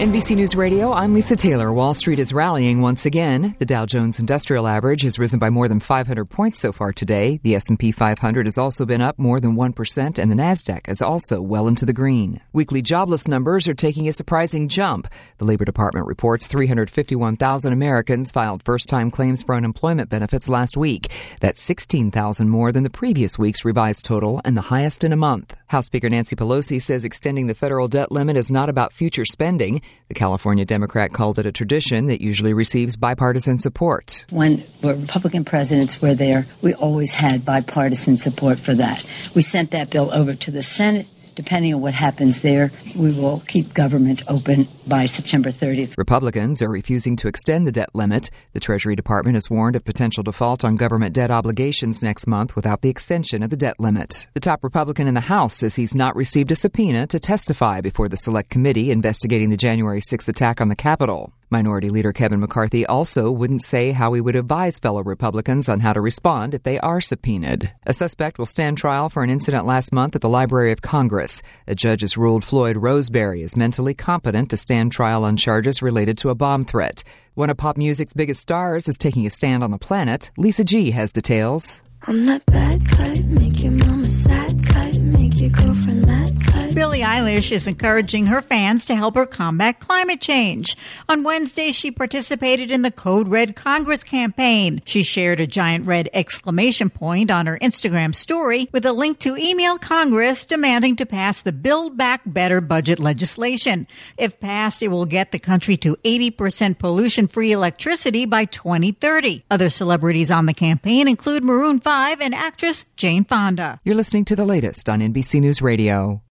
NBC News Radio, I'm Lisa Taylor. Wall Street is rallying once again. The Dow Jones Industrial Average has risen by more than 500 points so far today. The S&P 500 has also been up more than 1%, and the Nasdaq is also well into the green. Weekly jobless numbers are taking a surprising jump. The Labor Department reports 351,000 Americans filed first-time claims for unemployment benefits last week. That's 16,000 more than the previous week's revised total and the highest in a month. House Speaker Nancy Pelosi says extending the federal debt limit is not about future spending. The California Democrat called it a tradition that usually receives bipartisan support. When Republican presidents were there, we always had bipartisan support for that. We sent that bill over to the Senate. Depending on what happens there, we will keep government open by September 30th. Republicans are refusing to extend the debt limit. The Treasury Department has warned of potential default on government debt obligations next month without the extension of the debt limit. The top Republican in the House says he's not received a subpoena to testify before the Select Committee investigating the January 6th attack on the Capitol. Minority Leader Kevin McCarthy also wouldn't say how he would advise fellow Republicans on how to respond if they are subpoenaed. A suspect will stand trial for an incident last month at the Library of Congress. A judge has ruled Floyd Roseberry is mentally competent to stand trial on charges related to a bomb threat. One of pop music's biggest stars is taking a stand on the planet. Lisa G has details. I'm that bad type, make your mama sad type, make your girlfriend mad type. Billie Eilish is encouraging her fans to help her combat climate change. On Wednesday, she participated in the Code Red Congress campaign. She shared a giant red exclamation point on her Instagram story with a link to email Congress demanding to pass the Build Back Better budget legislation. If passed, it will get the country to 80% pollution-free electricity by 2030. Other celebrities on the campaign include Maroon 5 and actress Jane Fonda. You're listening to the latest on NBC News Radio.